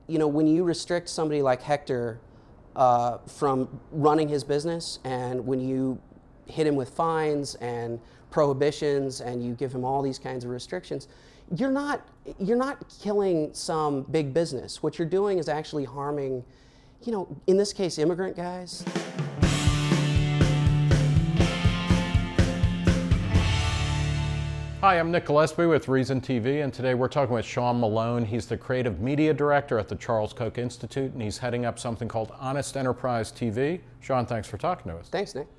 you know, when you restrict somebody like Hector from running his business, and when you hit him with fines and prohibitions and you give him all these kinds of restrictions, you're not killing some big business. What you're doing is actually harming, you know, in this case, immigrant guys. Hi, I'm Nick Gillespie with Reason TV, and today we're talking with Sean Malone. He's the creative media director at the Charles Koch Institute, and he's heading up something called Honest Enterprise TV. Sean, thanks for talking to us. Thanks, Nick.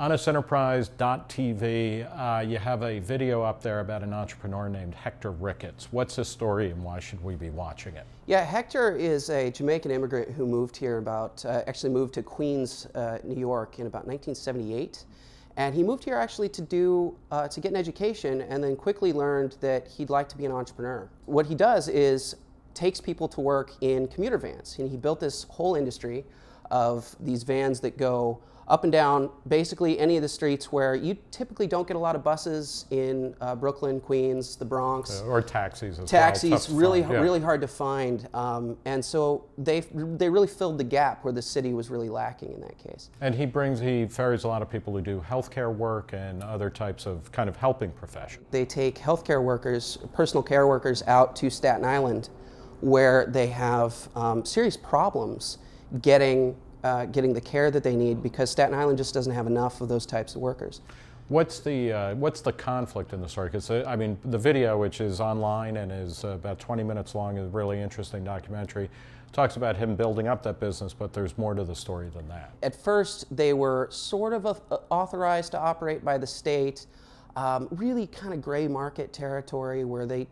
HonestEnterprise.tv, you have a video up there about an entrepreneur named Hector Ricketts. What's his story and why should we be watching it? Yeah, Hector is a Jamaican immigrant who moved here actually moved to Queens, New York in about 1978. And he moved here actually to get an education, and then quickly learned that he'd like to be an entrepreneur. What he does is takes people to work in commuter vans. And he built this whole industry of these vans that go up and down basically any of the streets where you typically don't get a lot of buses in Brooklyn, Queens, the Bronx. Or taxis as Taxis, well. really hard to find. And so they really filled the gap where the city was really lacking in that case. And he ferries a lot of people who do healthcare work and other types of kind of helping professions. They take healthcare workers, personal care workers out to Staten Island where they have serious problems getting the care that they need because Staten Island just doesn't have enough of those types of workers. What's the conflict in the story? Because I mean, the video, which is online and is about 20 minutes long, is a really interesting documentary. Talks about him building up that business, but there's more to the story than that. At first, they were sort of authorized to operate by the state. Really kind of gray market territory where they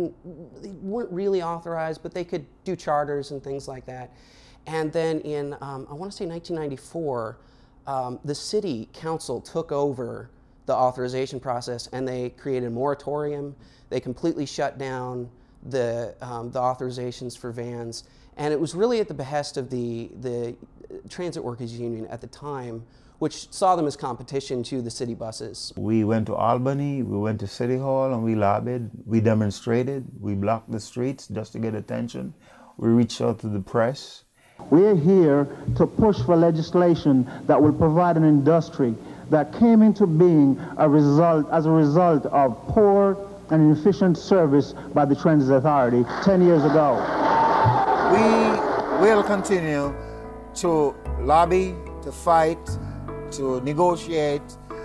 weren't really authorized, but they could do charters and things like that. And then in, I want to say 1994, the city council took over the authorization process and they created a moratorium. They completely shut down the authorizations for vans. And it was really at the behest of the Transit Workers Union at the time, which saw them as competition to the city buses. We went to Albany, we went to City Hall, and we lobbied, we demonstrated, we blocked the streets just to get attention. We reached out to the press. We're here to push for legislation that will provide an industry that came into being as a result of poor and inefficient service by the Transit Authority 10 years ago. We will continue to lobby, to fight, to negotiate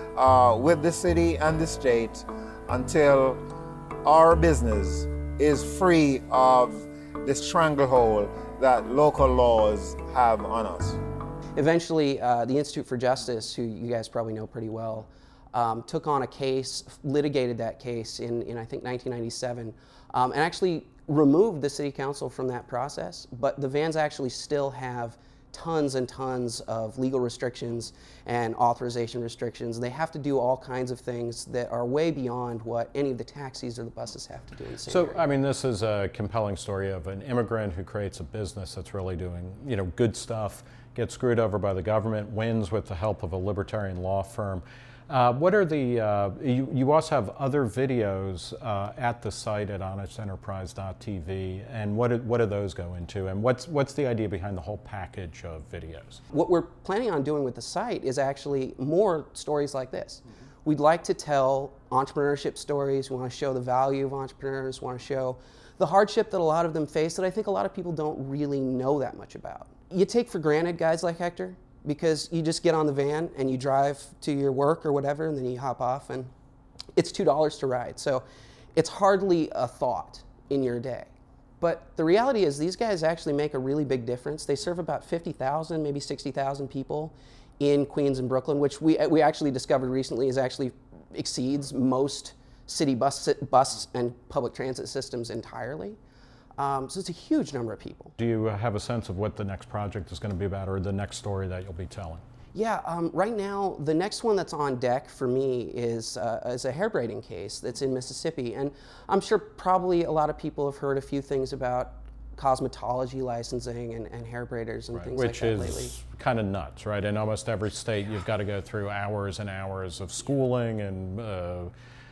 with the city and the state until our business is free of the stranglehold that local laws have on us. Eventually, the Institute for Justice, who you guys probably know pretty well, took on a case, litigated that case in I think 1997, and actually removed the city council from that process. But the vans actually still have tons and tons of legal restrictions and authorization restrictions. They have to do all kinds of things that are way beyond what any of the taxis or the buses have to do in the same area. I mean, this is a compelling story of an immigrant who creates a business that's really doing, you know, good stuff, gets screwed over by the government, wins with the help of a libertarian law firm. What are the, you also have other videos at the site at HonestEnterprise.tv, and what do those go into, and what's the idea behind the whole package of videos? What we're planning on doing with the site is actually more stories like this. We'd like to tell entrepreneurship stories. We want to show the value of entrepreneurs. We want to show the hardship that a lot of them face that I think a lot of people don't really know that much about. You take for granted guys like Hector, because you just get on the van and you drive to your work or whatever, and then you hop off and it's $2 to ride. So it's hardly a thought in your day. But the reality is these guys actually make a really big difference. They serve about 50,000, maybe 60,000 people in Queens and Brooklyn, which we actually discovered recently is actually exceeds most city bus and public transit systems entirely. So it's a huge number of people. Do you have a sense of what the next project is going to be about, or the next story that you'll be telling? Yeah, right now the next one that's on deck for me is a hair braiding case that's in Mississippi, and I'm sure probably a lot of people have heard a few things about cosmetology licensing and hair braiders and things like that lately. Which is kind of nuts, right? In almost every state, you've got to go through hours and hours of schooling and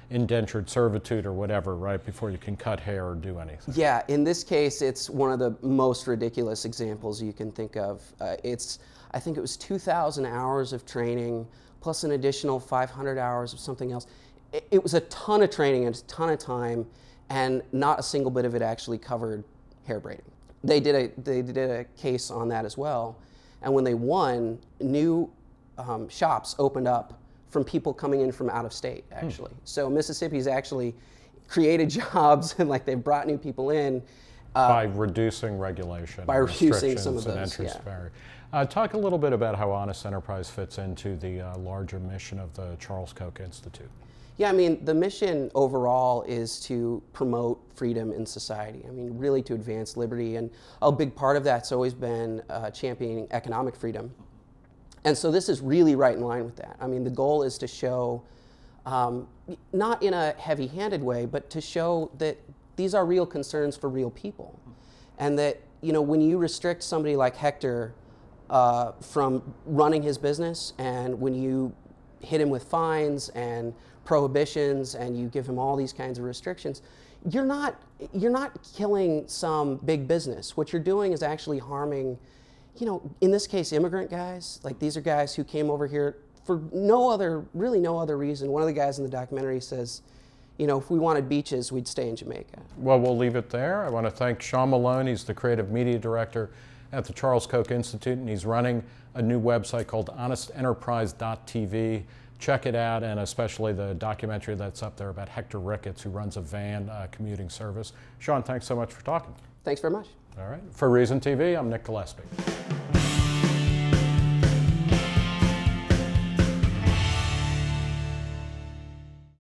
indentured servitude or whatever, right, before you can cut hair or do anything. Yeah, in this case, it's one of the most ridiculous examples you can think of. I think it was 2,000 hours of training plus an additional 500 hours of something else. It was a ton of training and a ton of time, and not a single bit of it actually covered hair braiding. They did a case on that as well, and when they won, new shops opened up from people coming in from out of state, actually. So Mississippi's actually created jobs, and like they've brought new people in. By reducing regulation, by reducing some of those, and entrance yeah. barrier. Talk a little bit about how Honest Enterprise fits into the larger mission of the Charles Koch Institute. Yeah, I mean, the mission overall is to promote freedom in society. I mean, really to advance liberty, and a big part of that's always been championing economic freedom. And so this is really right in line with that. I mean, the goal is to show, not in a heavy-handed way, but to show that these are real concerns for real people. And that, you know, when you restrict somebody like Hector from running his business, and when you hit him with fines and prohibitions and you give him all these kinds of restrictions, you're not killing some big business. What you're doing is actually harming, you know, in this case, immigrant guys. Like, these are guys who came over here for really no other reason. One of the guys in the documentary says, you know, if we wanted beaches, we'd stay in Jamaica. Well, we'll leave it there. I want to thank Sean Malone. He's the creative media director at the Charles Koch Institute, and he's running a new website called honestenterprise.tv. Check it out, and especially the documentary that's up there about Hector Ricketts, who runs a van commuting service. Sean, thanks so much for talking. Thanks very much. All right. For Reason TV, I'm Nick Gillespie.